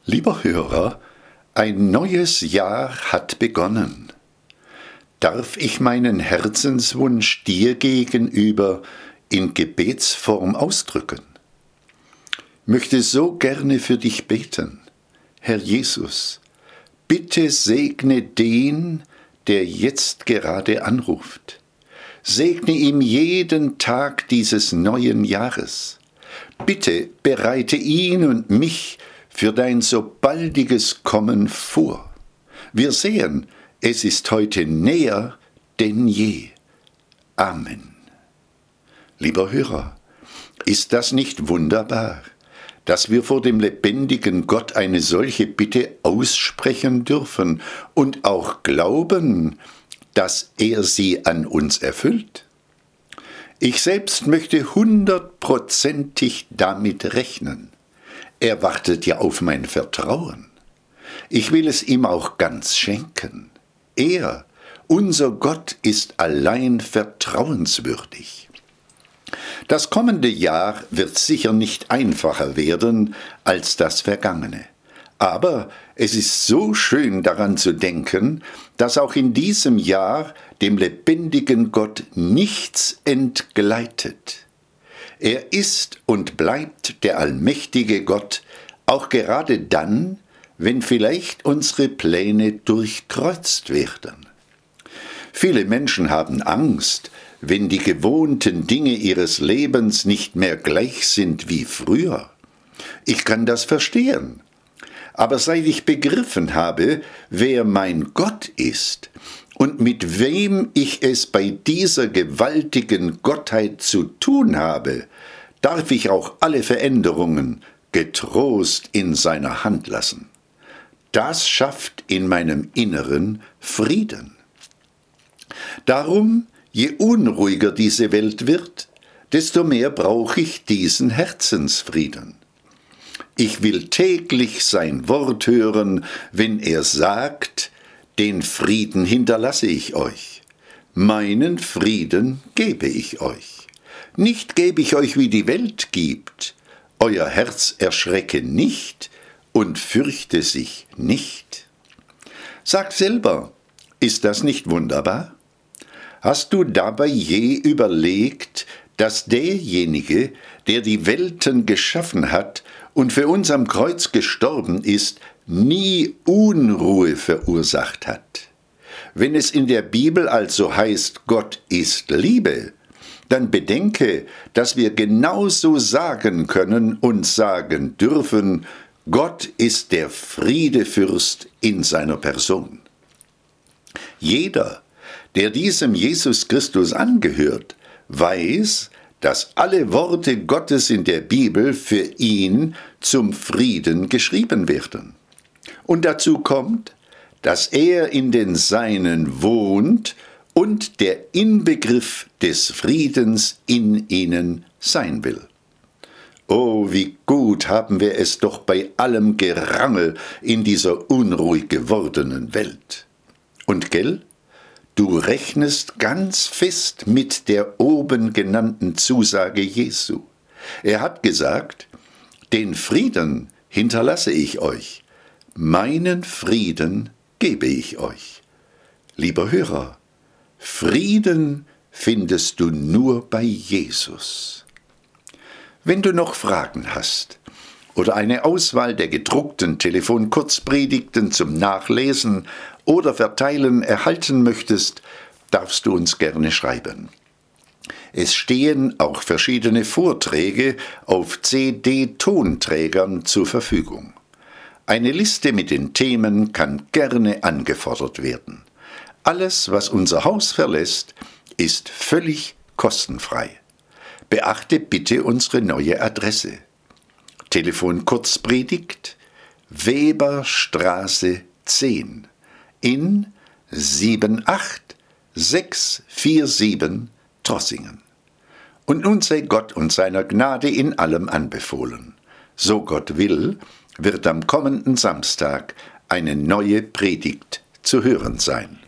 Lieber Hörer, ein neues Jahr hat begonnen. Darf ich meinen Herzenswunsch dir gegenüber in Gebetsform ausdrücken? Möchte so gerne für dich beten. Herr Jesus, bitte segne den, der jetzt gerade anruft. Segne ihm jeden Tag dieses neuen Jahres. Bitte bereite ihn und mich für dein so baldiges Kommen vor. Wir sehen, es ist heute näher denn je. Amen. Lieber Hörer, ist das nicht wunderbar, dass wir vor dem lebendigen Gott eine solche Bitte aussprechen dürfen und auch glauben, dass er sie an uns erfüllt? Ich selbst möchte 100%ig damit rechnen. Er wartet ja auf mein Vertrauen. Ich will es ihm auch ganz schenken. Er, unser Gott, ist allein vertrauenswürdig. Das kommende Jahr wird sicher nicht einfacher werden als das vergangene. Aber es ist so schön daran zu denken, dass auch in diesem Jahr dem lebendigen Gott nichts entgleitet. Er ist und bleibt der allmächtige Gott, auch gerade dann, wenn vielleicht unsere Pläne durchkreuzt werden. Viele Menschen haben Angst, wenn die gewohnten Dinge ihres Lebens nicht mehr gleich sind wie früher. Ich kann das verstehen. Aber seit ich begriffen habe, wer mein Gott ist und mit wem ich es bei dieser gewaltigen Gottheit zu tun habe, darf ich auch alle Veränderungen getrost in seiner Hand lassen. Das schafft in meinem Inneren Frieden. Darum, je unruhiger diese Welt wird, desto mehr brauche ich diesen Herzensfrieden. Ich will täglich sein Wort hören, wenn er sagt, den Frieden hinterlasse ich euch, meinen Frieden gebe ich euch. Nicht gebe ich euch, wie die Welt gibt, euer Herz erschrecke nicht und fürchte sich nicht. Sag selber, ist das nicht wunderbar? Hast du dabei je überlegt, dass derjenige, der die Welten geschaffen hat und für uns am Kreuz gestorben ist, nie Unruhe verursacht hat? Wenn es in der Bibel also heißt, Gott ist Liebe, dann bedenke, dass wir genauso sagen können und sagen dürfen, Gott ist der Friedefürst in seiner Person. Jeder, der diesem Jesus Christus angehört, weiß, dass alle Worte Gottes in der Bibel für ihn zum Frieden geschrieben werden. Und dazu kommt, dass er in den Seinen wohnt und der Inbegriff des Friedens in ihnen sein will. Oh, wie gut haben wir es doch bei allem Gerangel in dieser unruhig gewordenen Welt. Und gell? Du rechnest ganz fest mit der oben genannten Zusage Jesu. Er hat gesagt, den Frieden hinterlasse ich euch, meinen Frieden gebe ich euch. Lieber Hörer, Frieden findest du nur bei Jesus. Wenn du noch Fragen hast oder eine Auswahl der gedruckten Telefonkurzpredigten zum Nachlesen oder Verteilen erhalten möchtest, darfst du uns gerne schreiben. Es stehen auch verschiedene Vorträge auf CD-Tonträgern zur Verfügung. Eine Liste mit den Themen kann gerne angefordert werden. Alles, was unser Haus verlässt, ist völlig kostenfrei. Beachte bitte unsere neue Adresse. Telefonkurzpredigt, Weberstraße 10 in 78647 Trossingen. Und nun sei Gott und seiner Gnade in allem anbefohlen. So Gott will, wird am kommenden Samstag eine neue Predigt zu hören sein.